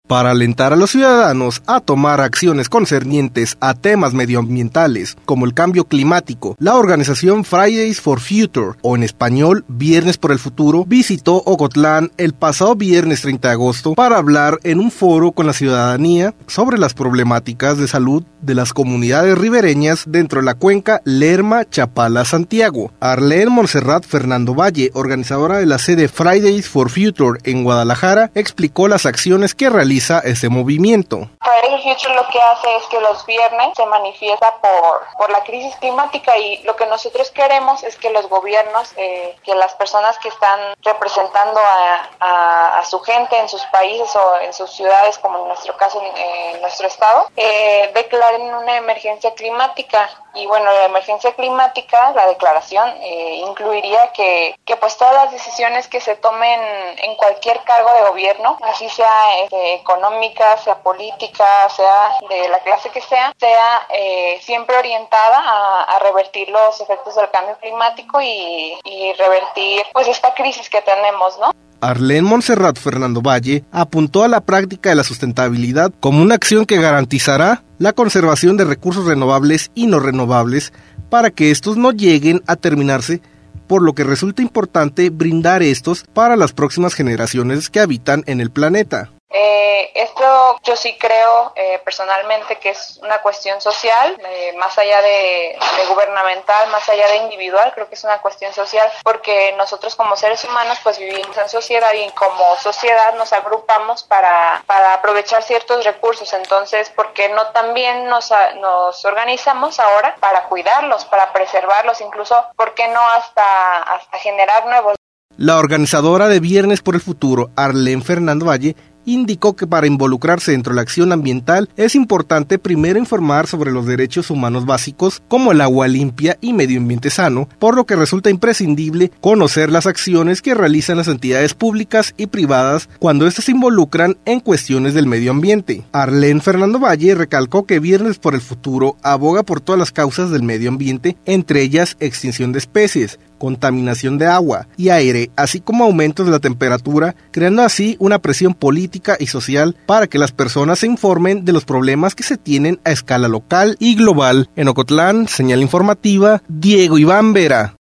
Para alentar a los ciudadanos a tomar acciones concernientes a temas medioambientales como el cambio climático, la organización Fridays for Future, o en español Viernes por el Futuro, visitó Ocotlán el pasado viernes 30 de agosto para hablar en un foro con la ciudadanía sobre las problemáticas de salud de las comunidades ribereñas dentro de la cuenca Lerma-Chapala-Santiago. Arlene Montserrat Fernando Valle, organizadora de la sede Fridays for Future en Guadalajara, explicó las acciones que realiza este movimiento. Fridays for Future lo que hace es que los viernes se manifiesta por la crisis climática, y lo que nosotros queremos es que los gobiernos, que las personas que están representando a su gente en sus países o en sus ciudades, como en nuestro caso en nuestro estado, declaren una emergencia climática. Y bueno, la emergencia climática, la declaración, incluiría que pues todas las decisiones que se tomen en cualquier cargo de gobierno, así sea económica, sea política, sea de la clase que sea siempre orientada a revertir los efectos del cambio climático y revertir pues esta crisis que tenemos, ¿no? Arlene Montserrat Fernando Valle apuntó a la práctica de la sustentabilidad como una acción que garantizará la conservación de recursos renovables y no renovables para que estos no lleguen a terminarse, por lo que resulta importante brindar estos para las próximas generaciones que habitan en el planeta. Esto yo sí creo personalmente que es una cuestión social, más allá de gubernamental, más allá de individual. Creo que es una cuestión social porque nosotros como seres humanos pues vivimos en sociedad, y como sociedad nos agrupamos para aprovechar ciertos recursos. Entonces, ¿por qué no también nos organizamos ahora para cuidarlos, para preservarlos, incluso, ¿por qué no hasta generar nuevos? La organizadora de Viernes por el Futuro, Arlene Fernando Valle, indicó que para involucrarse dentro de la acción ambiental es importante primero informar sobre los derechos humanos básicos como el agua limpia y medio ambiente sano, por lo que resulta imprescindible conocer las acciones que realizan las entidades públicas y privadas cuando éstas se involucran en cuestiones del medio ambiente. Arlene Fernando Valle recalcó que Viernes por el Futuro aboga por todas las causas del medio ambiente, entre ellas extinción de especies, contaminación de agua y aire, así como aumentos de la temperatura, creando así una presión política y social para que las personas se informen de los problemas que se tienen a escala local y global. En Ocotlán, señal informativa, Diego Iván Vera.